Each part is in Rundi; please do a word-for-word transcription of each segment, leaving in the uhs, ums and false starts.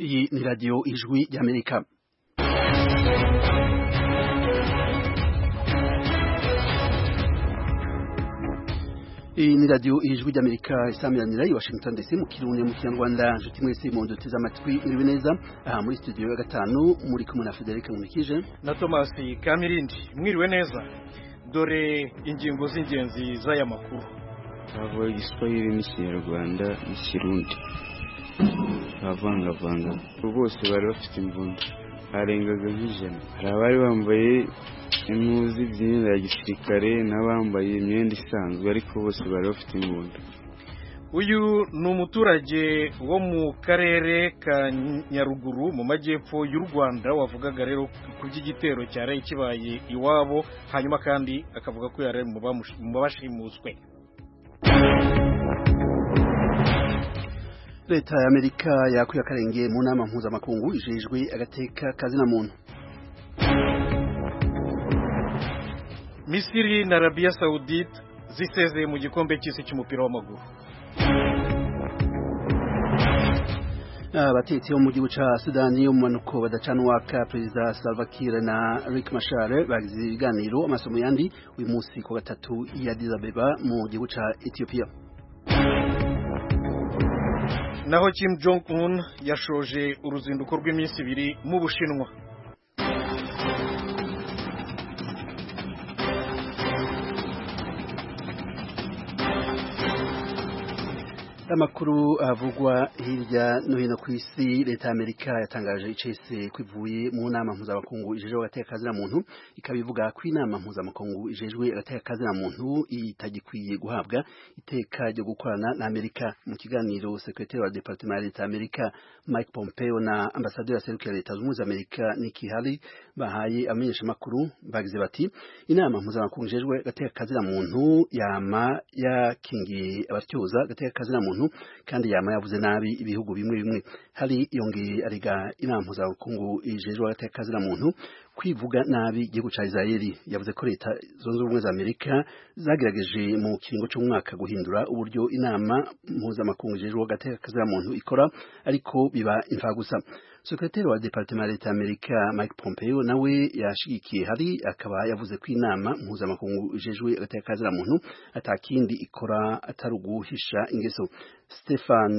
Iyi ni radio Ijwi ry'Amerika. Iyi ni radio Ijwi ry'Amerika isamiranira i Washington D C mu Kirundi mu Kinyarwanda. Nshuti mwese mu ndoteza amatwi muri neza aha muri studio ya gatanu muri kumwe na Frederic Munikije na Thomas Kamirindi. Mwiriwe neza. Dore ingingo z'ingenzi z'aya makuru. Abo Igiswahili n'Ikinyarwanda n'Ikirundi bavangavanga bose bari bafite imbunda harengaga nk'ijana. Hari abari bambaye impuzu z'imyenda ya gisirikare n'abambaye imyenda isanzwe ariko bose bari bafite imbunda. Uyu ni umuturage wo mu karere ka Nyaruguru mu majyepfo y'u Rwanda wavugaga rero ku by'igitero cyaraye kibaye iwabo, hanyuma kandi akavuga ko yari mu bashimuswe. Leta ya Amerika yakuye akarenge mu nama mpuzamakungu ijejwe agateka kazina muntu. Misiri na Arabia Saudite zisezeye mu gikombe cy'isi cy'umupira w'amaguru. Abatetsi bo mu gihugu ca Sudani y'umumanuko badacanwa ka Perezida Salva Kiir na Riek Machar bagize ibiganiro amasomo yandi uyu munsi ku gatatu i Addis Abeba mu gihugu ca Ethiopia. Naho Kim Jong Un yashoje uruzinduko rw'iminsi ibiri mu Bushinwa. Amakuru avugwa hirya no hino ku isi. Leta ya Amerika yatangaje icese kwivuye mu nama mpuzamakungu ijejwe agateka kazina muntu, ikabivuga ko inama mpuzamakungu ijejwe agateka kazina muntu itagikwiye guhabwa iteka ryo gukorana na Amerika. Mu kiganiro Secretary wa Departement ya Leta ya Amerika Mike Pompeo na Ambassadeur ya Leta z'Ubumwe za Amerika Nikki Haley bahaye amenyesha makuru bagize bati inama mpuzamakungu ijejwe agateka kazina muntu yama yakingiye abatyoza agateka kazina muntu kandi yama yavuze nabi ibihugu bimwe bimwe. Hari yongeye ariga inama mpuzamakungu ijejwe agateka kazina muntu kwivuga nabi igihugu ca Israeli. Yavuze ko Leta zunze ubumwe za Amerika zagerageje mu kiringo cy'umwaka guhindura uburyo inama mpuzamakungu ijejwe agateka kazina muntu ikora, ariko biba imfagusa. Secretary wa Departement ya Leta ya Amerika Mike Pompeo nawe yashigikiye hari akaba yavuze ko inama mpuzamakungu ijejwe agateka kazina muntu atakindi ikora ataruguhisha ingeso. Stefan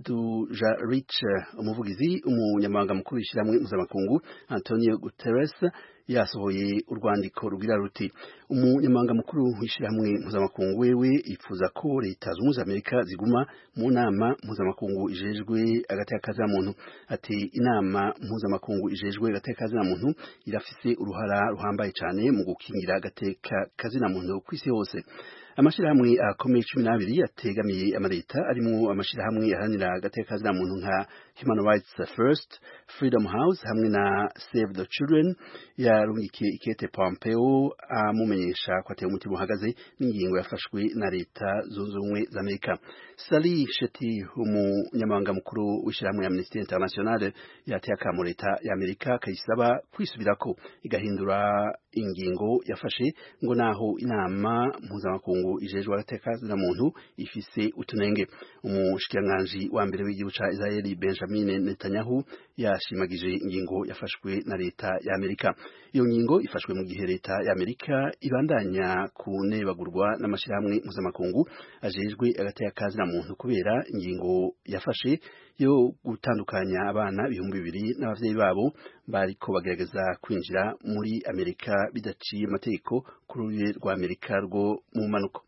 Dujarric, umuvugizi umunyamabanga mukuru w'ishyirahamwe mpuzamakungu Antonio Guterres, yasohoye urwandiko rugira ruti umunyamabanga mukuru w'ishyirahamwe mpuzamakungu wewe yifuza ko Leta z'Ubumwe za Amerika ziguma mu nama mpuzamakungu ijejwe agateka kazina muntu. Ati inama mpuzamakungu ijejwe agateka kazina muntu irafise uruhara ruhambaye cyane mu gukingira agateka kazina muntu ku isi hose. Amashirahamwe akomeye cumi n'abiri yategamiye amaleta arimo amashirahamwe yaharanira agateka kazina muntu nka Human Rights First, Freedom House hamwe na Save the Children yarungikiye ikete Pompeo amumenyesha ko ateye umutima uhagaze n'ingingo yafashwe na Leta zunze ubumwe za Amerika. Sally Shetty, umunyamabanga mukuru w'ishyirahamwe ya Amnesty International, yateye akamo Leta ya Amerika kayisaba kwisubirako igahindura ingingo yafashe ngo naho inama mpuzamakungu ijejwe agateka kazina muntu ifise utunenge. Umushikiranganji wa mbere w'igihugu ca Israeli Benjamin Netanyahu yashimagije ingingo yafashwe na Leta ya Amerika. Iyo ngingo ifashwe mu gihe Leta ya Amerika ibandanya kunebagurwa n'amashirahamwe mpuzamakungu ajejwe agateka kazina muntu kubera ingingo yafashe yo gutandukanya abana ibihumbi bibiri n'abavyeyi babo bariko bagerageza kwinjira muri Amerika bidaciye amategeko ku rubibe rwa Amerika rwo mu manuko.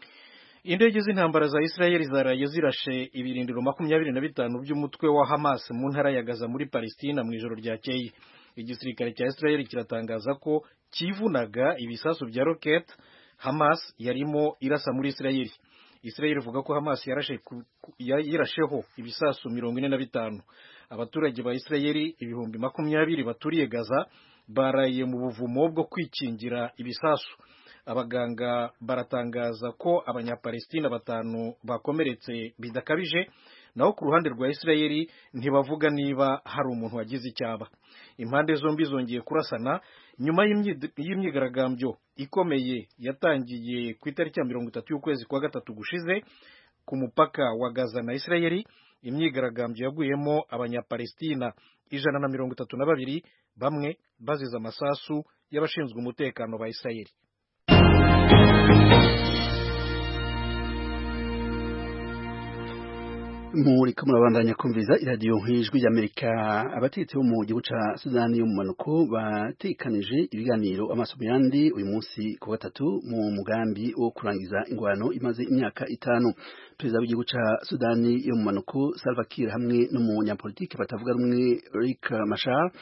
Indege z'intambara za Israeli zaraye zirashe ibirindiro makumyabiri na bitanu by'umutwe wa Hamas mu ntara ya Gaza muri Palestina mu ijoro ryakeye. Igisirikare cya Israeli kiratangaza ko kivunaga ibisasu bya rocket Hamas yarimo irasa muri Israeli. Israeli ivuga ko Hamas yarashe yarasheho ibisasu mirongo ine na bitanu. Abaturage ba Israeli ibihumbi makumyabiri baturiye Gaza baraye mu buvumo bwo kwikingira ibisasu. Abaganga baratangaza ko abanyapalestina batanu bakomeretse bidakabije, naho ku ruhande rwa Israeli ntibavuga niba hari umuntu wagize icyaba. Impande zombi zongeye kurasana nyuma y'imyigaragambyo ikomeye yatangiye ku itariki ya mirongo itatu y'ukwezi kwa gatatu gushize ku mupaka wa Gaza na Israeli, imyigaragambyo yaguyemo abanyapalestina ijana na mirongo itatu na babiri, bamwe bazize amasasu y'abashinzwe umutekano ba Israeli. muri ko murabandanya kumviza iradiyo nk'ijwi y'Amerika. Abategetsi bo mu gihugu ca Sudani yo mu manuko batekanije ibiganiro amaso mu yandi uyu munsi ku gatatu mu mugambi wo kurangiza ingwano imaze imyaka itanu. Perezida w'igihugu ca Sudani yo mu manuko Salva Kiir hamwe n'umunyapolitiki batavuga rumwe Riek Machar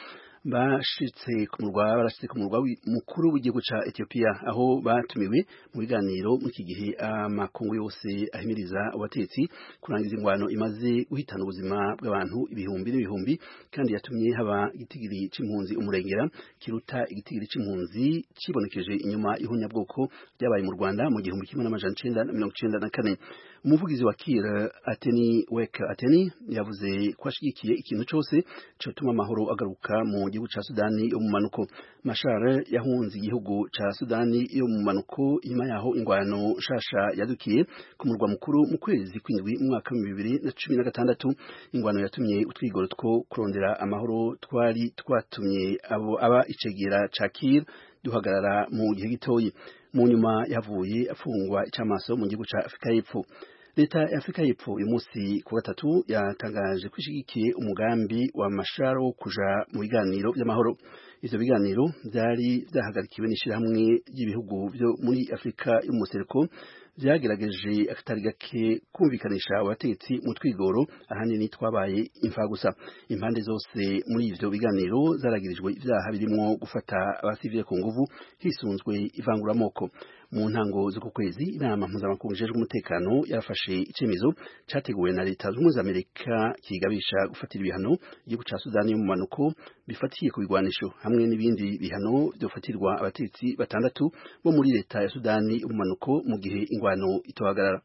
bashitse ku murwa barashitse ku murwa mukuru w'igihugu ca Ethiopia, aho batumiwe mu biganiro muri iki gihe amakungu yose ahimiriza abatetsi kurangiza ingwano imaze guhitana ubuzima bw'abantu ibihumbi n'ibihumbi, kandi yatumye haba igitigiri c'impunzi umurengera kiruta igitigiri c'impunzi cibonekeje inyuma ihunyabwoko ryabaye mu Rwanda mu gihumbi kimwe n'amajana icenda na mirongo icenda na kane. Umuvugizi wa Kiir Ateni Wek Ateni yavuze ko ashigikiye ikintu cyose cyotuma amahoro agaruka mu gihugu ca Sudani yo mu manuko. Machar yahunze igihugu ca Sudani yo mu manuko inyuma yaho ingwano shasha yadukiye ku murwa mukuru mu kwezi kw'indwi mu mwaka wa bibiri na cumi na gatandatu. Ingwano yatumye utwigoro two kurondera amahoro twari twatumye abo aba icegera ca Kiir duhagarara mu gihe gitoyi. Mu nyuma yavuye afungwa icamaso mu gihugu ca Afrika y'Epfo. Leta ya Afrika y'Epfo uyu munsi ku gatatu yatangaje kwishigikiye umugambi wa Machar wo kuja mu biganiro by'amahoro. Ivyo biganiro byari byahagarikiwe n'ishirahamwe ry'ibihugu byo muri Afrika y'umusereko byagerageje akatari gake kumvikanisha abatetsi mu twigoro ahanini twabaye imfa gusa. Impande zose muri ivyo biganiro zaragirijwe ivyaha birimwo gufata abasivile ku nguvu hisunzwe ivanguramoko. Mu ntango z'uku kwezi inama mpuzamakungu ijejwe umutekano yarafashe icemezo categuwe na leta z'ubumwe za Amerika kigabisha gufatira ibihano igihugu ca Sudani yo mu manuko bifatiye ku bigwanisho hamwe n'ibindi bihano byofatirwa abatetsi batandatu bo muri leta ya Sudani yo mu manuko mu gihe ingwano itohagarara.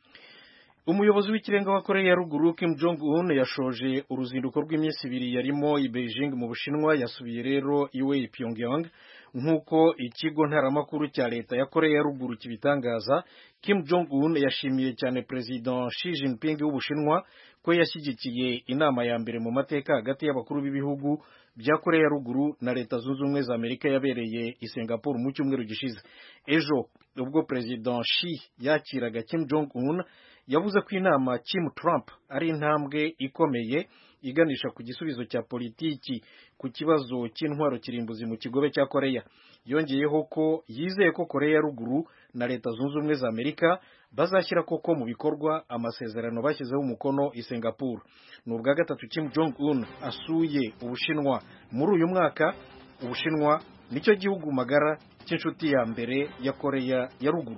Umuyobozi w'ikirenga wa Korea ya Ruguru Kim Jong Un yashoje uruzinduko rw'iminsi ibiri yarimo i Beijing mu Bushinwa, yasubiye rero iwe i Pyongyang nk'uko ikigo ntaramakuru cya leta ya Korea ya Ruguru kibitangaza. Kim Jong Un yashimiye cyane President Xi Jinping w'Ubushinwa ko yashyigikiye inama ya mbere mu mateka hagati y'abakuru b'ibihugu bya Korea ya Ruguru na leta zunze ubumwe za Amerika yabereye i Singapore mu cyumweru gishize. Ejo ubwo President Xi yakiraga Kim Jong Un yavuze ko inama Kim Trump ari intambwe ikomeye iganisha ku gisubizo cya politiki ku kibazo cy'intwaro kirimbuzi mu kigobe cya Korea. Yongeyeho ko yizeye ko Korea ya Ruguru na leta zunze ubumwe za Amerika bazashyira koko mu bikorwa amasezerano bashyizeho umukono i Singapore. Ni ubwa gatatu Kim Jong Un asuye Ubushinwa muri uyu mwaka. Ubushinwa nicyo gihugu magara cy'inshuti ya mbere ya Korea ya Ruguru.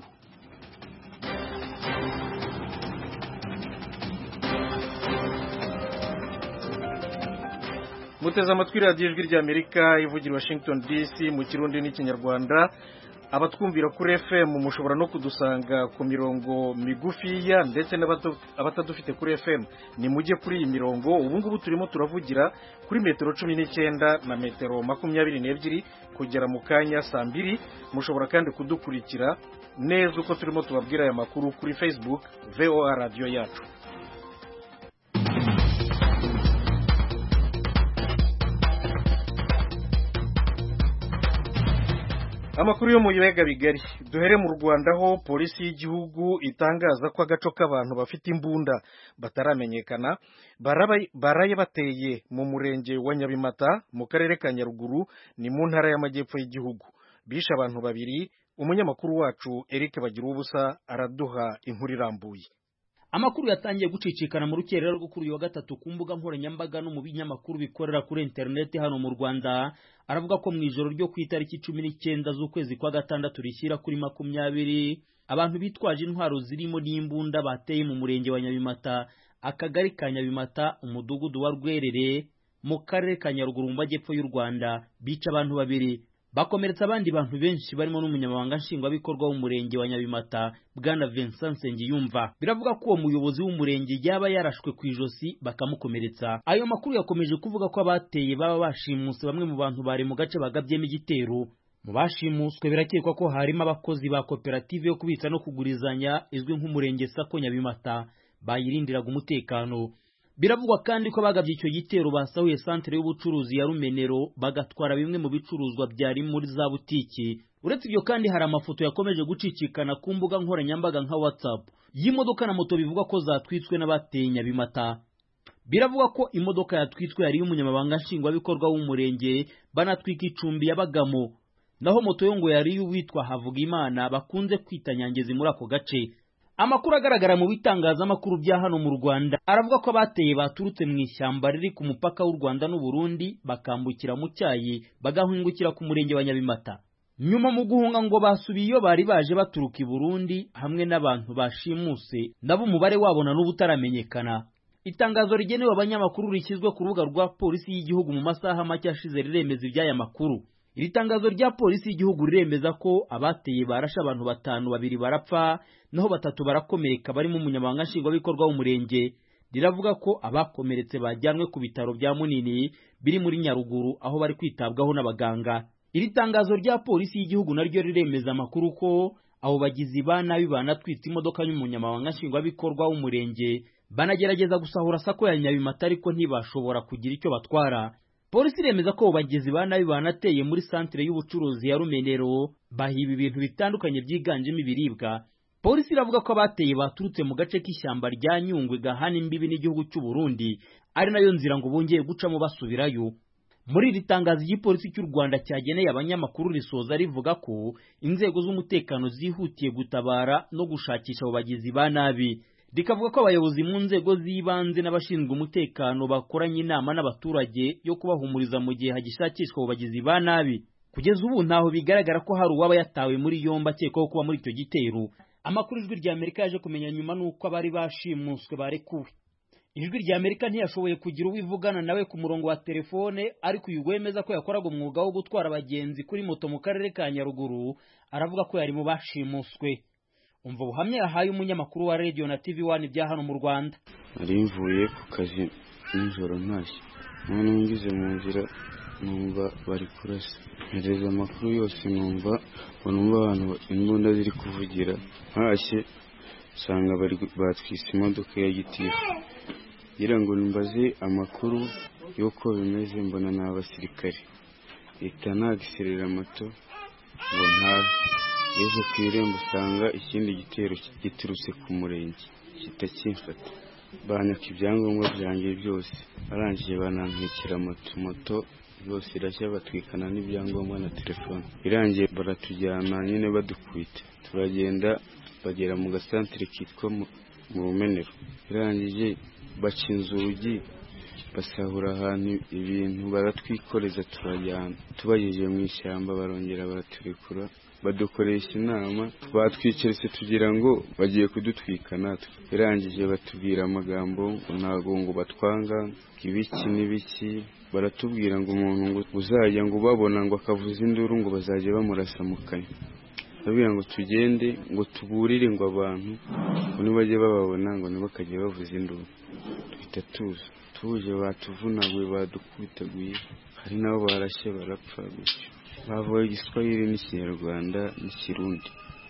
Muteze amatwi radiyo ijwi ry'Amerika ivugira Washington D C mu Kirundi n'Ikinyarwanda. Abatwumvira kuri F M mushobora no kudusanga ku mirongo migufiya, ndetse n'abatadufite kuri F M ni mujye kuri iyi mirongo. Ubu ngubu turimo turavugira kuri metero cumi n'icyenda na metero makumyabiri n'ebyiri kugera mu kanya saa mbiri. Mushobora kandi kudukurikira neza uko turimo tubabwira aya makuru kuri Facebook V O A radio yacu. Amakuru yo mu biyaga bigari, duhere mu Rwanda aho polisi y'igihugu itangaza ko agaco k'abantu bafite imbunda bataramenyekana baraye bateye mu murenge wa Nyabimata mu karere ka Nyaruguru ni mu ntara y'amajyepfo y'igihugu. Bishe abantu babiri. Umunyamakuru wacu Eric Bagirubusa araduha inkuru irambuye. Amakuru yatangiye gucicikana mu rukerera rwo kuri uyu wa gatatu ku mbuga nkoranyambaga no mu binyamakuru bikorera kuri internet hano mu Rwanda. Aravuga ko mu ijoro ryo ku itariki cumi n'icyenda z'ukwezi kwa gatandatu rishyira kuri makumyabiri abantu bitwaje intwaro zirimo n'imbunda bateye mu murenge wa Nyabimata, akagari ka Nyabimata, umudugudu wa Rwerere, mu karere ka Nyaruguru mu majyepfo y'u Rwanda. Bica abantu babiri, bakomeretsa abandi bantu benshi barimo n'umunyamabanga nshingwabikorwa w'umurenge wa Nyabimata Bwana Vincent Nsengiyumva. Biravuga ko uwo muyobozi w'umurenge yaba yarashwe ku ijosi bakamukomeretsa. Ayo makuru yakomeje kuvuga ko abateye baba bashimuse bamwe mu bantu bari mu gace bagabyemo igitero. Mu bashimuswe birakekwa ko harimo abakozi ba koperative yo kubitsa no kugurizanya izwi nk'umurenge Sako Nyabimata bayirindiraga umutekano. Biravugwa kandi ko bagabye icyo gitero basahuye santere y'ubucuruzi ya Rumenero bagatwara bimwe mu bicuruzwa byari muri za butiki. Uretse ibyo kandi hari amafoto yakomeje gucicikana ku mbuga nkoranyambaga nka WhatsApp y'imodoka na moto bivugwa ko zatwitswe n'abateye Nyabimata. Biravuga ko imodoka yatwitswe yari y'umunyamabanga nshingwabikorwa w'umurenge banatwika icumbi yabagamo, naho moto yo ngo yari y'uwitwa Havugimana bakunze kwita Nyangezi muri ako gace. Amakuru agaragara mu bitangazamakuru bya hano mu Rwanda aravuga ko abateye baturutse mu ishyamba riri ku mupaka w'u Rwanda n'u Burundi bakambukira mu cyayi bagahungukira ku murenge wa Nyabimata. Nyuma mu guhunga ngo basubiye iyo bari baje baturuka i Burundi hamwe n'abantu bashimuse nabo umubare wabo na n'ubu utaramenyekana. Itangazo rigenewe abanyamakuru rishyizwe ku rubuga rwa polisi y'igihugu mu masaha make ashize riremeza iby'aya makuru. Iri tangazo rya polisi y'igihugu riremeza ko abateye barashe abantu batanu, babiri barapfa naho batatu barakomereka barimo umunyamabanga nshingwabikorwa w'umurenge. Riravuga ko abakomeretse bajyanwe ku bitaro bya Munini biri muri Nyaruguru aho bari kwitabwaho n'abaganga. Iri tangazo rya polisi y'igihugu naryo riremeza amakuru ko abo bagizi ba nabi banatwitse imodoka y'umunyamabanga nshingwabikorwa w'umurenge banagerageza gusahura Sako ya Nyabimata ariko ntibashobora kugira icyo batwara. Polisi iremeza ko bagizi ba nabi banateye muri santere y'ubucuruzi ya Rumenero bahiba ibintu bitandukanye byiganjemo ibiribwa. Polisi iravuga ko abateye baturutse mu gace k'ishyamba rya Nyungwe gahana imbibi n'igihugu cy'u Burundi ari nayo nzira ngo bongeye gucamo basubirayo. Muri iri tangazo ry'ipolisi cy'u Rwanda cyageneye abanyamakuru risoza rivuga ko inzego z'umutekano zihutiye gutabara no gushakisha abo bagizi ba nabi. Rikavuga ko abayobozi mu nzego z'ibanze n'abashinzwe umutekano bakoranye inama n'abaturage yo kubahumuriza mu gihe hagishakishwa abo bagizi ba nabi. Kugeza ubu ntaho bigaragara ko hari uwaba yatawe muri yombi akekwaho kuba muri icyo gitero. Amakuru Ijwi rya Amerika yaje kumenya nyuma nuko abari bashimuswe barekuwe. Ijwi rya Amerika ntiyashoboye kugira uwivugana nawe ku murongo wa telefone, ariko uyu wemeza ko yakoraga umwuga wo gutwara abagenzi kuri moto mu karere ka Nyaruguru aravuga ko yari mu bashimuswe. Umva ubuhamya yahaye umunyamakuru wa radio na T V one bya hano mu Rwanda. Nari mvuye ku kazi nijoro ntashye, none ngize mu nzira numva bari kurasa, ntereza amakuru yose numva ngo numva abantu imbunda ziri kuvugira, ntashye sanga bari batwise imodoka ya gitifu, ngira ngo nimbaze amakuru y'uko bimeze, mbona n'abasirikare leta nagiserera moto ngo ntabe yeje ku irembo usanga ikindi gitero giturutse ku murenge kitakimfata, banyaka ibyangombwa byanjye byose, barangije banantwikira moto moto yose irashya batwikana n'ibyangombwa na telefone, irangiye baratujyana nyine badukubita, turagenda bagera mu gasantere kitwa mu Rumenero, irangije baca inzugi basahura ahantu ibintu baratwikoreza, turajyana tubagejeje mu ishyamba barongera baraturekura badukoresha inama, batwiceretse tugira ngo bagiye kudutwika natwe, irangije batubwira amagambo ngo ntago ngo batwanga ibiki n'ibiki, baratubwira ngo umuntu ngo uzajya ngo babona ngo akavuza induru ngo bazajya bamurasa mu kanwa, babwira ngo tugende ngo tuburire ngo abantu ngo nibajye bababona ngo ntibakajye bavuza induru, duhita tuza tuje batuvunaguye badukubitaguye, hari nabo barashye barapfa gutyo, bavuye Igiswahili n'Ikinyarwanda n'Ikirundi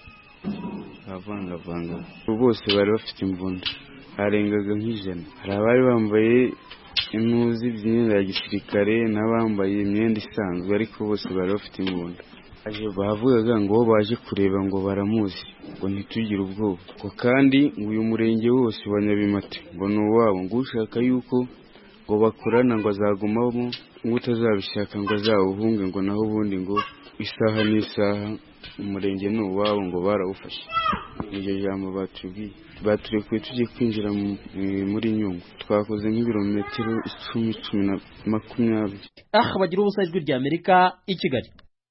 bavangavanga, bose bari bafite imbunda, harengaga nk'ijana, hari abari bambaye impuzu z'imyenda ya gisirikare n'abambaye imyenda isanzwe, ariko bose bari bafite imbunda. Bavugaga ngo baje kureba ngo baramuzi ngo ntitugire ubwoba, ngo kandi ngo uyu murenge wose wa Nyabimata ngo ni uwabo, ngo ushaka yuko ngo bakorana ngo azagumamo, ngo utazabishaka ngo azawuhunge, ngo naho ubundi ngo isaha n'isaha umurenge ni uwabo, ngo barawufashe. Iryo jambo batubwiye, baturekuye tugiye kwinjira muri Nyungwe, twakoze nk'ibirometero icumi cumi na makumyabiri. Ah, bagira ubusa Ijwi rya Amerika i Kigali.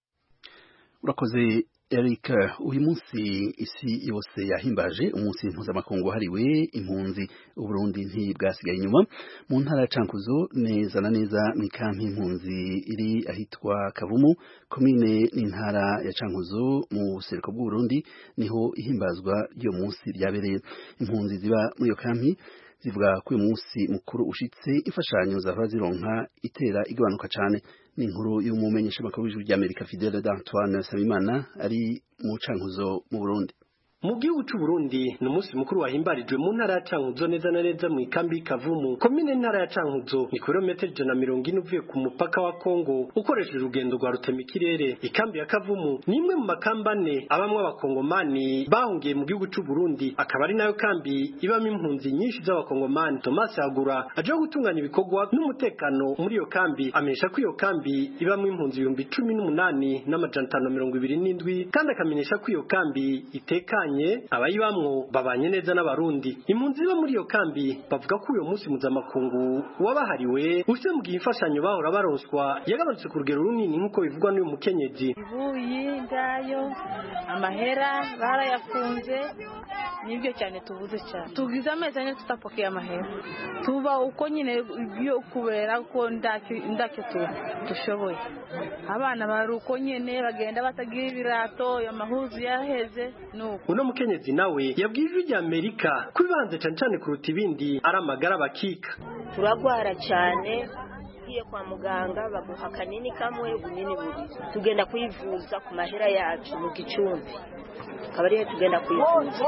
Urakoze Eric. Uyu munsi isi yose yahimbaje umunsi mpuzamakungu wahariwe impunzi. Uburundi ntibwasigaye inyuma. Mu ntara ya Cankuzo neza na neza mu kampi impunzi iri ahitwa Kavumu, komine n'intara ya Cankuzo mu buseruko bw'u Burundi, niho ihimbazwa ryo munsi ryabereye. Impunzi ziba muri iyo kampi zivuga ko uyu munsi mukuru ushitse imfashanyo zahora zironka itera igabanuka cane. Ni inkuru y'umumenyeshamakuru w'ijwi ry'Amerika Fidele d'Antoine Nsabimana ari mu Cankuzo mu Burundi. Mu gihugu cy'u Burundi ni umunsi mukuru wahimbarijwe mu ntara ya Cankuzo neza na neza mu ikambi Kavumu komine ntara ya Cankuzo ni kilometero ijana na mirongo ine uvuye ku mupaka wa Kongo ukoresheje urugendo rwa rutemikirere. Ikambi ya Kavumu ni imwe mu makambane abamwe abakongomani bahungiye mu gihugu cy'u Burundi, akaba ari nayo kambi ibamo impunzi nyinshi z'abakongomani. Thomas Agura aje gutunganya ibikorwa n'umutekano muri iyo kambi amenyesha ko iyo kambi ibamo impunzi ibihumbi cumi n'umunani n'amajana atanu na mirongo ibiri n'indwi kandi akamenyesha ko iyo kambi itekanye abayibamwo babanye neza n'abarundi. Impunzi bo muri iyo kambi bavuga ko uyo munsi mpuzamakungu wabahariwe use mu gihe imfashanyo bahora baronswa yagabanutse ku rugero runini nk'uko bivugwa n'uyu mukenyezi. Ibuyi ndayo amahera barayafunze nibyo cyane tuvuze cyane tugize amezi ane tutapokeye amahera tuba uko nyine byo kubera ko ndacyo ndacyo dushoboye. Abana bari uko nyine bagenda batagira ibirato amahuzu yaheze nuko. Uno mukenyezi nawe yabwiye ijwi ry'Amerika ko bibanze cyane cyane kuruta ibindi ari amagara bakika. Turagwara cyane iye kwa muganga baguha kanini kamwe bunini buri tugenda kuyivuza ku mahera yacu mu gicumbi kabari tugenda kuyivuza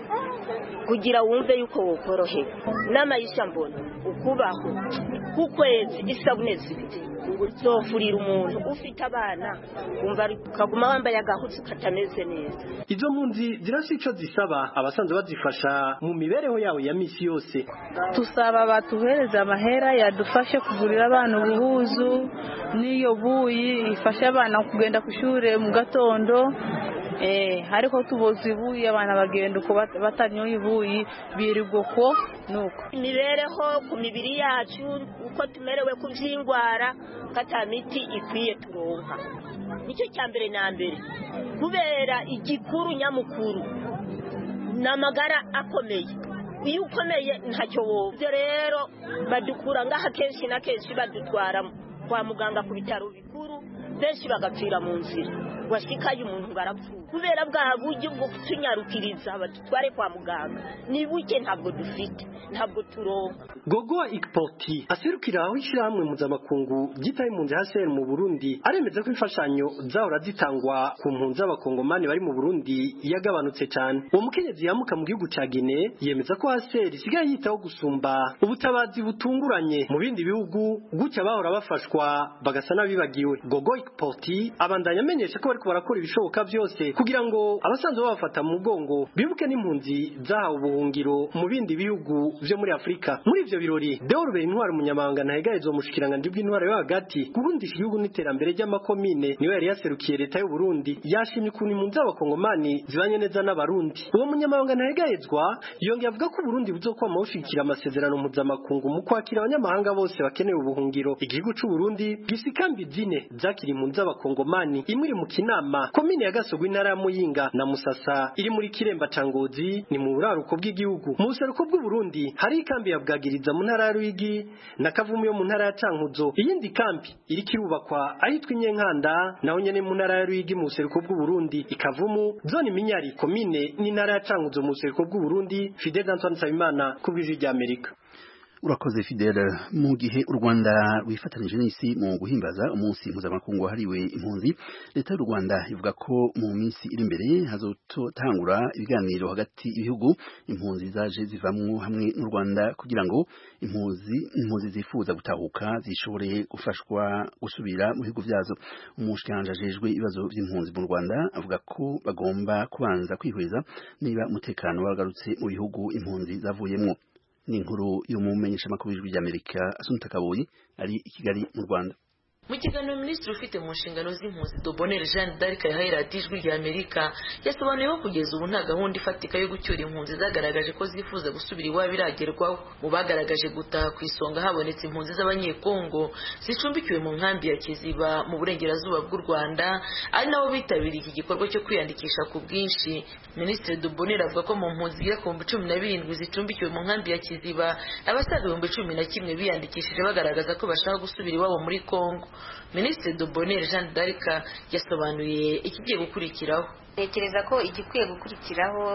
kugira wumve yuko wokorohe n'amayisha mbona ukubaho kukwezi isabune zibiti uzofurira umuntu ufite abana kumva kaguma wambaye agahutsi katameze neza. Izo mpunzi zirasi ico zisaba abasanzwe bazifasha mu mibereho yawo ya misi yose. Tusaba batuhereza amahera yadufashe kugurira abana ubuhuzu niyo buyi ifasha abana kugenda kushure mu gatondo. Eh hariko tubozi ibuye abana bagenda uko batanyoye ibuyi birirwa ko nuko imibereho ku mibiri yacu uko tumerewe ku vyingwara kata miti ikwiye turonka nicyo cyambere na mbere kubera igikuru nyamukuru namagara akomeye iyo ukomeye ntacyo wowe rero badukura ngaha kenshi na kenshi badutwara kwa muganga ku bitaro bikuru benshi bagapfira mu nzira washikaye umuntu barapfuye kubera bwa buryo bwo kutunyarukiriza badutware kwa muganga ni buke ntabwo dufite ntabwo turonka. Gogo Ikpoti aserukira aho ishyirahamwe mpuzamakungu gitaye impunzi H C R mu Burundi aremeza ko imfashanyo zahora zitangwa ku mpunzi z'abakongomani bari mu Burundi yagabanutse cyane. Uwo mukenyezi yamuka mu gihugu ca Guinea yemeza ko H C R isigaye yitaho gusumba ubutabazi butunguranye mu bindi bihugu gucya bahora bafashwa bagasa nabibagiwe. Gogo Ikpoti abandanya amenyesha ko bariko barakora ibishoboka byose kugira ngo abasanzwe babafata mu mugongo bibuke n'impunzi zahawe ubuhungiro mu bindi bihugu byo muri Afrika. Muri ivyo birori Deorbe Intwari umunyamabanga ntahegayezo mushikiranganje bw'intwari yo hagati kurundisha igihugu n'iterambere ry'amakomine niwe yari yaserukiye leta y'u Burundi yashimye ukuntu impunzi z'abakongomani zibanye neza n'abarundi. Uwo munyamabanga ntahegayezwa yongeye avuga ko Burundi buzokwama bushikira amasezerano mpuzamakungu mu kwakira abanyamahanga bose bakeneye ubuhungiro. Igihugu c'u Burundi gisikambi zine zakiri impunzi z'abakongomani imwe iri mu Kinama komine ya Gasogwe intara ya Muyinga na Musasa iri muri Kiremba Cangozi ni mu buraruko bw'igihugu. Mu buseruko bw'u Burundi hari ikambi ya Bwagiriza mu ntara ya Ruyigi na Kavumu yo mu ntara ya Cankuzo. Iyindi kambi iri kirubakwa ahitwa Inyenkanda naho nyene mu ntara ya Ruyigi mu buseruko bw'u Burundi. Ikavumu zone Minyari komine n'intara ya Cankuzo mu buseruko bw'u Burundi. Fidel Antoine Nsabimana ku bw'ijwi ry'Amerika. Urakoze Fidele. Mu gihe u Rwanda rwifatanije n'isi mu guhimbaza umunsi mpuzamakungu wahariwe impunzi, leta y'u Rwanda ivuga ko mu minsi iri imbere hazotangura ibiganiro hagati y'ibihugu impunzi zaje zivamwo hamwe n'u Rwanda kugira ngo impunzi impunzi zifuza gutahuka zishobore gufashwa gusubira mu bihugu vyazo. Umushikiranganje ajejwe ibibazo by'impunzi mu Rwanda avuga ko bagomba kubanza kwihweza niba umutekano wagarutse mu bihugu impunzi zavuyemwo. Ni inkuru y'umumenyeshamakuru w'ijwi ry'Amerika Assunta Kaboyi ari i Kigali mu Rwanda. Mu kiganiro minisitiri ufite mu nshingano z'impunzi Dobonere Jeanne d'Arc yahaye radiyo ijwi ry'Amerika yasobanuye ko kugeza ubu nta gahunda ifatika yo gucyura impunzi zagaragaje ko zifuza gusubira iwabo iragerwaho. Mu bagaragaje gutaha ku isonga habonetse impunzi z'abanyekongo zicumbikiwe mu nkambi ya Kiziba mu burengerazuba bw'u Rwanda ari nabo bitabiriye iki gikorwa cyo kwiyandikisha ku bwinshi. Minisitiri Dobonere avuga ko mu mpunzi zigera ku bihumbi cumi na birindwi zicumbikiwe mu nkambi ya Kiziba abasaga ibihumbi cumi na kimwe biyandikishije bagaragaza ko bashaka gusubira iwabo muri Kongo. Minisitiri Dobonere Jeanne d'Arc yasobanuye ikigiye gukurikiraho. Ntekereza ko igikwiye gukurikiraho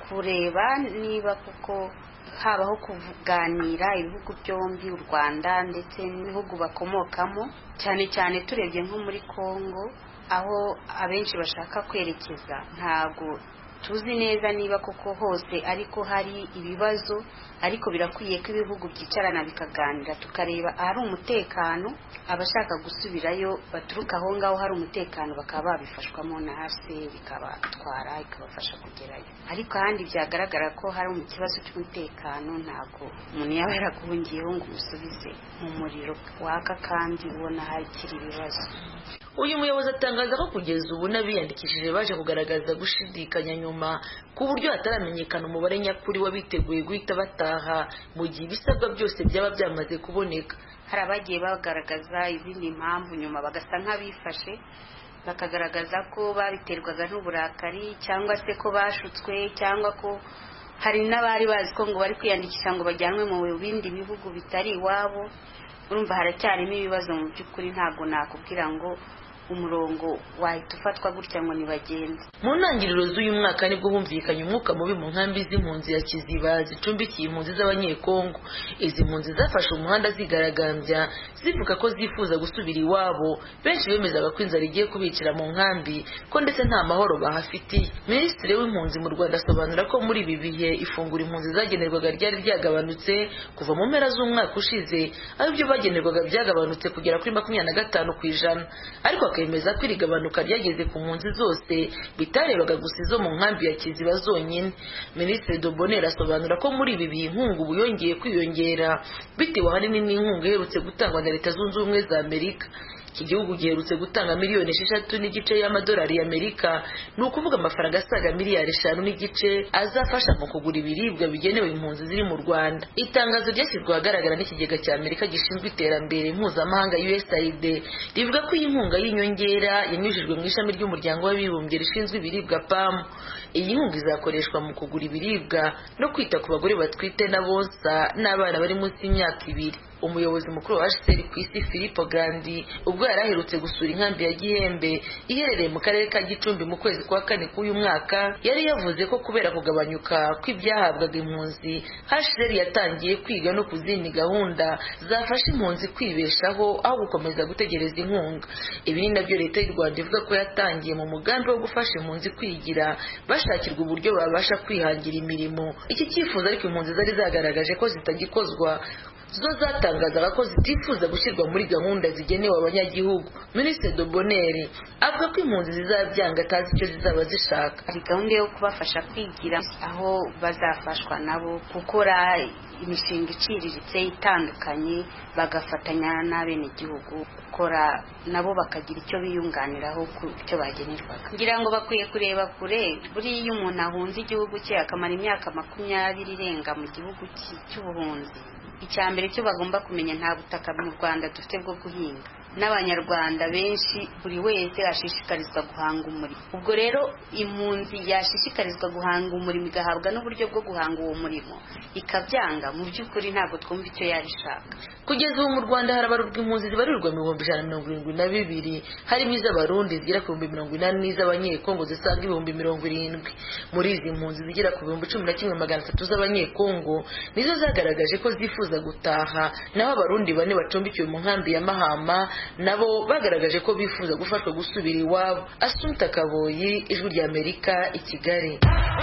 kureba niba kuko habaho kuganira ibihugu byombi u Rwanda ndetse n'ibihugu bakomokamo, cyane cyane turebye nko muri Kongo aho abenshi bashaka kwerekeza. Ntago tuzi neza niba koko hose ariko hari ibibazo, ariko birakwiye ko ibihugu byicarana bikaganira tukareba ahari umutekano, abashaka gusubirayo baturuka aho ngaho hari umutekano bakaba babifashwamo na H C R ikabatwara ikabafasha kugerayo. Ariko ahandi byagaragara ko hari mu kibazo cy'umutekano, ntago umuntu yaba yaraguhungiyeho ngo umusubize mu muriro waka kandi ubona hari kiri ibibazo. Uyu muyobozi atangaza ko kugeza ubu n'abiyandikishije baje kugaragaza gushidikanya nyuma ku buryo hataramenyekana umubare nyakuri wabiteguye guhita bataha mu gihe ibisabwa byose byaba byamaze kuboneka. Hari abagiye bagaragaza izindi mpamvu nyuma bagasa nk'abifashe, bakagaragaza ko babiterwaga n'uburakari cyangwa se ko bashutswe, cyangwa ko hari n'abari bazi ko ngo bari kwiyandikisha ngo bajyanwe mu bindi bihugu bitari iwabo. Urumva haracyarimo ibibazo mu by'ukuri, ntabwo nakubwira ngo umurongo wahita ufatwa gutya ngo nibagende. Mu ntangiriro z'uyu mwaka nibwo humvikanye umwuka mubi mu nkambi z'impunzi ya Kiziba zicumbikiye impunzi z'abanyekongo. Izi mpunzi zafashe umuhanda zigaragambya zivuga ko zifuza gusubira iwabo. Benshi bemezaga ko inzara igiye kubicira mu nkambi, ko ndetse nta mahoro bahafitiye. Minisitiri w'impunzi mu Rwanda asobanura ko muri ibi bihe ifungura impunzi zagenerwaga ryari ryagabanutse kuva mu mpera z'umwaka ushize, aho ibyo bagenerwaga byagabanutse kugera kuri makumyabiri na gatanu ku ijana. Ariko akemeza ko iri gabanuka ryageze ku mpunzi zose, bitarebaga gusa izo mu nkambi ya Kiziba zonyine. Minisitiri Dobonera asobanura ko muri ibi bihe inkunga ubu yongeye kwiyongera bitewe ahanini n'inkunga iherutse gutangwa na Leta Zunze Ubumwe za Amerika. Iki gihugu giherutse gutanga miliyoni esheshatu n'igice y'amadolari y'Amerika, ni ukuvuga amafaranga asaga miliyari eshanu n'igice azafasha mu kugura ibiribwa bigenewe impunzi ziri mu Rwanda. Itangazo ryashyizwe ahagaragara n'ikigega cya Amerika gishinzwe iterambere mpuzamahanga U S A I D rivuga ko iyi nkunga y'inyongera yanyujijwe mu ishami ry'umuryango w'abibumbye rishinzwe ibiribwa P A M. Iyi nkunga izakoreshwa mu kugura ibiribwa no kwita ku bagore batwite na bonsa n'abana bari munsi y'imyaka ibiri. Umuyobozi mukuru wa H C R ku isi Filippo Grandi ubwo yari aherutse gusura inkambi ya Gihembe iherereye mu karere ka Gicumbi mu kwezi kwa kane k'uyu mwaka, yari yavuze ko kubera kugabanyuka kw'ibyahabwaga impunzi, H C R yatangiye kwiga no kuzindi gahunda zafasha impunzi kwibeshaho aho gukomeza gutegereza inkunga. Ibi ni nabyo Leta y'u Rwanda ivuga ko yatangiye mu mugambi wo gufasha impunzi kwigira bashakirwa uburyo babasha kwihangira imirimo. Iki cyifuzo ariko impunzi zari zagaragaje ko zitagikozwa, zo zatangazaga ko zitifuza gushyirwa muri gahunda zigenewe abanyagihugu. Minisitiri Dobonere avuga ko impunzi zizabyanga atazi icyo zizaba zishaka. Hari gahunda yo kubafasha kwigira aho bazafashwa nabo gukora imishinga iciriritse itandukanye, bagafatanya n'abenegihugu gukora nabo bakagira icyo biyunganiraho ku cyo bagenerwaga. Ngira ngo bakwiye kureba kure, buriya umuntu ahunze igihugu cye akamara imyaka makumyabiri irenga mu gihugu cy'ubuhunzi, icya mbere cyo bagomba kumenya nta butaka mu Rwanda dufite bwo guhinga. N'abanyarwanda benshi buri wese ashishikarizwa guhanga umurimo. Ubwo rero impunzi yashishikarizwa guhanga umurimo igahabwa n'uburyo bwo guhanga uwo murimo ikabyanga, mu by'ukuri ntabwo twumva icyo yarishaka. Kugeza ubu mu Rwanda harabarurwa impunzi zibarirwa mu bihumbi ijana na mirongo irindwi na bibiri, harimo iz'abarundi zigera ku bihumbi mirongo inani n'iz'abanyekongo zisaga ibihumbi mirongo irindwi. Muri izi mpunzi zigera ku bihumbi cumi na kimwe magana atatu z'abanyekongo nizo zagaragaje ko zifuza gutaha, naho abarundi bane bacumbikiwe mu nkambi ya Mahama nabo bagaragaje ko bifuza gufashwa gusubira iwabo. Assumpta Kaboyi, Ijwi rya Amerika, i Kigali.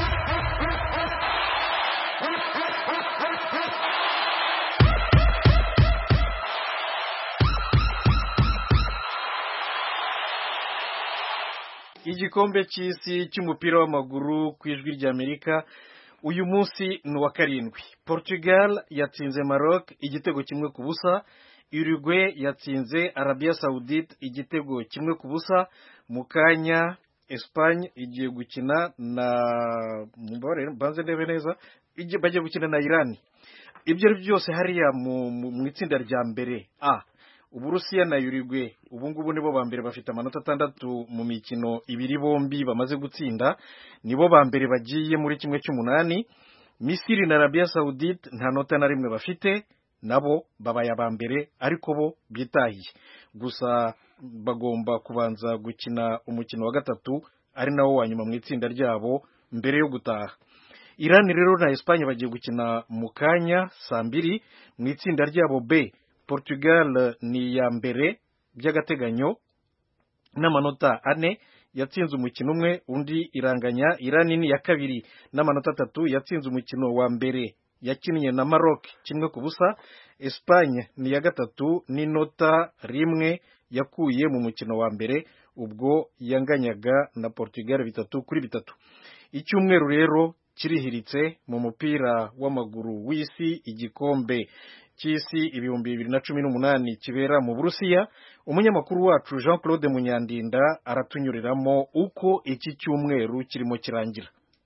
Igikombe cy'isi cy'umupira w'amaguru ku Ijwi rya Amerika uyu munsi ni wa karindwi. Portugal yatsinze Maroc igitego kimwe ku busa. Uruguay yatsinze Arabia Saudite igitego kimwe ku busa. Mu kanya Espagne igiye gukina na banze ndebe neza bagiye gukina na Iran. Ibyo byose hariya mu itsinda rya mbere A. Uburusiya na Uruguay ubu ngubu nibo ba mbere bafite amanota atandatu mu mikino ibiri, bombi bamaze gutsinda, nibo ba mbere bagiye muri kimwe cy'umunani. Misiri na Arabia Saudite nta nota na rimwe bafite, nabo babaye aba mbere ariko bo bitahiye. Gusa bagomba kubanza gukina umukino wa gatatu ari nawo wa nyuma mu itsinda ryabo mbere yo gutaha. Iran rero na Espagne bagiye gukina mu kanya saa mbiri mu itsinda ryabo B. Portugal ni ya mbere by'agateganyo n'amanota ane, yatsinze umukino umwe, undi iranganya. Iran ni ya kabiri n'amanota atatu, yatsinze umukino wa mbere yakinnye na Maroc kimwe ku busa. Espagne ni ya gatatu n'inota rimwe yakuye mu mukino wa mbere, ubwo yanganyaga na Portugal bitatu kuri bitatu. Icyumweru rero kirihiritse mu mupira w'amaguru w'isi, igikombe cy'isi ibihumbi bibiri na cumi n'umunani kibera mu Burusiya. Umunyamakuru wacu Jean Claude Munyandinda aratunyuriramo uko iki cyumweru kirimo kirangira.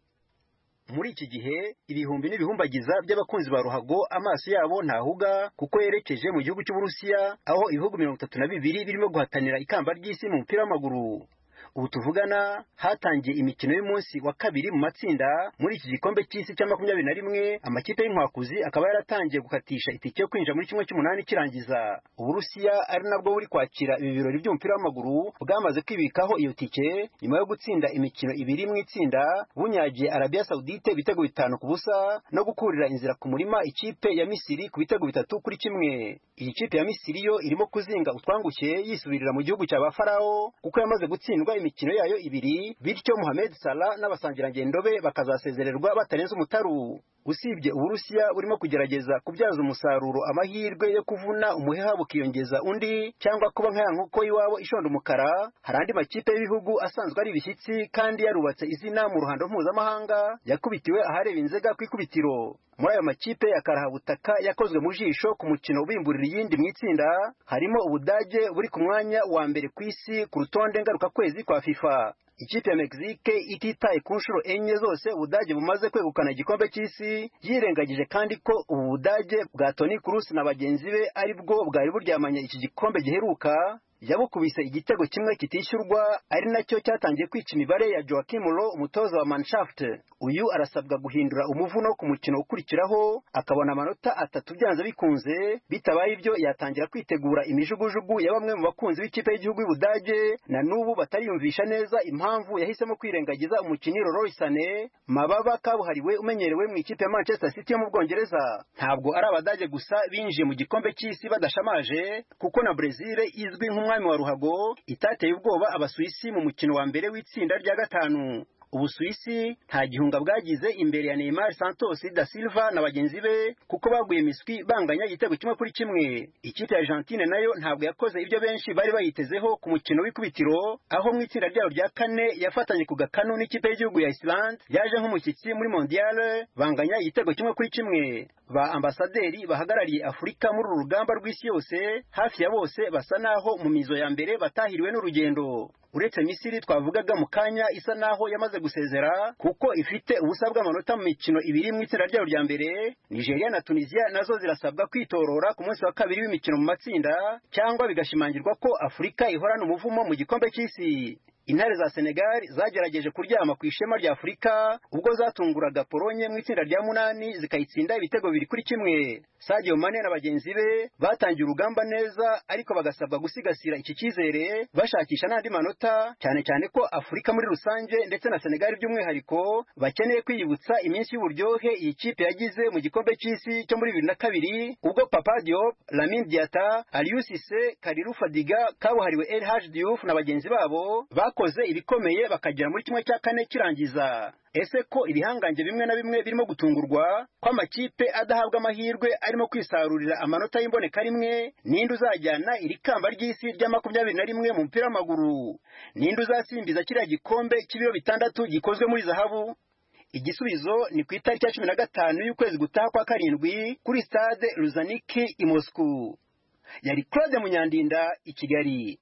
Muri iki gihe ibihumbi n'ibihumbagiza by'abakunzi ba ruhago amaso yabo ntahuga kuko yerekeje mu gihugu cy'Uburusiya, aho ibihugu mirongo itatu na bibiri birimo guhatanira ikamba ry'isi mu mupira w'amaguru. Ubu tuvugana hatangiye imikino y'umunsi wa kabiri mu matsinda muri iki gikombe cy'isi cya makumyabiri na rimwe. Amakipe y'inkwakuzi akaba yaratangiye gukatisha itike yo kwinjira muri kimwe cy'umunani kirangiza. Uburusiya ari nabwo buri kwakira ibi birori by'umupira w'amaguru bwamaze kwibikaho iyo tike nyuma yo gutsinda imikino ibiri mu itsinda, bunyagiye Arabia Saudite ibitego bitanu ku busa no gukurira inzira ku murima ikipe ya Misiri ku bitego bitatu kuri kimwe. Iyi kipe ya Misiri yo irimo kuzinga utwangushye yisubirira mu gihugu cya Bafarao kuko yamaze gutsindwa imikino yayo ibiri, bityo Mohamed Salah n'abasangirangendo be bakazasezererwa batarenze umutaru. Usibye Uburusiya burimo kugerageza kubyaza umusaruro amahirwe yo kuvuna umuheha bukiyongeza undi cyangwa kuba nk'aya nk'uko iwabo ishonda umukara, hari andi makipe y'ibihugu asanzwe ari ibishyitsi kandi yarubatse izina mu ruhando mpuzamahanga yakubitiwe ahareba inzega ku ikubitiro. Muri ayo makipe ya karahabutaka yakozwe mu jisho ku mukino ubimburira iyindi mu itsinda harimo Ubudage buri ku mwanya wa mbere ku isi ku rutonde ngaruka kwezi kwa FIFA. Ikipe ya Mexique ititaye ku nshuro enye zose Ubudage bumaze kwegukana igikombe cy'isi, yirengagije kandi ko ubu Budage bwa Toni Kroos na bagenzi be ari bwo bwari buryamanye iki gikombe giheruka, yabukubise igitego kimwe kitishyurwa, ari nacyo cyatangiye kwica imibare ya Joachim Löw umutoza wa Mannschaft. Uyu arasabwa guhindura umuvuno ku mukino ukurikiraho akabona amanota atatu byanze bikunze, bitabaye ibyo yatangira kwitegura imijugujugu ya bamwe mu bakunzi b'ikipe y'igihugu y'Ubudage na n'ubu batariyumvisha neza impamvu yahisemo kwirengagiza umukinnyi Leroy Sané, mababa kabuhariwe umenyerewe mu ikipe ya Manchester City yo mu Bwongereza. Ntabwo ari Abadage gusa binjiye mu gikombe cy'isi badashamaje, kuko na Brazil izwi nk'umwami wa ruhago itateye ubwoba Abasuwisi mu mukino wa mbere w'itsinda rya gatanu. Ubusuwisi nta gihunga bwagize imbere ya Neymar Santos da Silva na bagenzi be kuko baguye miswi banganya igitego kimwe kuri kimwe. Ikipe ya Argentine nayo ntabwo yakoze ibyo benshi bari bayitezeho ku mukino w'ikubitiro, aho mu itsinda ryayo rya kane yafatanye ku gakanu n'ikipe y'igihugu ya Iceland yaje nk'umushyitsi muri mondial, banganya igitego kimwe kuri kimwe. Ba ambasaderi bahagarariye Afurika muri uru rugamba rw'isi yose hafi ya bose basa naho mu mizo ya mbere batahiriwe n'urugendo. Uretse Misiri twavugaga mu kanya isa naho yamaze gusezera kuko ifite ubusa bw'amanota mu mikino ibiri mu itsinda ryayo rya mbere, Nigeria na Tunisia nazo zirasabwa kwitorora ku munsi wa kabiri w'imikino mu matsinda cyangwa bigashimangirwa ko Afurika ihorana umuvumo mu gikombe cy'isi. Intare za Senegal zagerageje kuryama ku ishema rya Afurika ubwo zatunguraga Polonye mu itsinda rya munani zikayitsinda ibitego biri kuri kimwe. Sadio Mane na bagenzi be batangiye urugamba neza, ariko bagasabwa gusigasira iki cyizere bashakisha n'andi manota, cyane cyane ko Afurika muri rusange ndetse na Senegal by'umwihariko bakeneye kwiyibutsa iminsi y'uburyohe iyi kipe yagize mu gikombe cy'isi cyo muri bibiri na kabiri ubwo Papa Diop, Lamine Diatta, Aliou Cissé, Kalilou Fadiga, kabuhariwe El Hadji Diouf na bagenzi babo bakoze ibikomeye bakagera muri kimwe cya kane kirangiza. Ese ko ibihangange bimwe na bimwe birimo gutungurwa ko amakipe adahabwa amahirwe arimo kwisarurira amanota y'imboneka rimwe, ninde uzajyana iri kamba ry'isi rya makumyabiri na rimwe mu mupira w'amaguru? Ninde uzasimbiza kiriya gikombe cy'ibiro bitandatu gikozwe muri zahabu? Igisubizo ni ku itariki ya cumi na gatanu y'ukwezi gutaha kwa karindwi kuri stade Luzhniki i Moscow. Yari Claude Munyandinda i Kigali.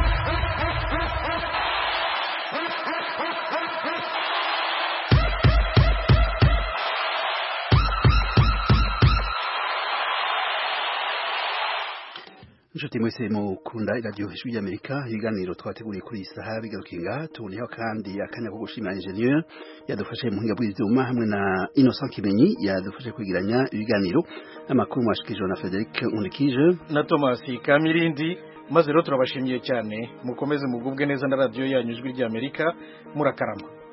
Inshuti mwese mukunda radio Ijwi ry'Amerika, ibiganiro twateguriye kuri isaha bigarukinga, tuboneyeho kandi akanya ko gushimira ingenieur yadufashe mu hinga bw'ivyuma hamwe na Innocent Kimenyi yadufashe kwigiranya ibiganiro. Amakuru mwashikijwe na Frederic Unikije na Thomas Kamirindi. Maze rero turabashimiye cyane, mukomeze mugubwe neza na radio yanyu Ijwi ry'Amerika. Murakarama.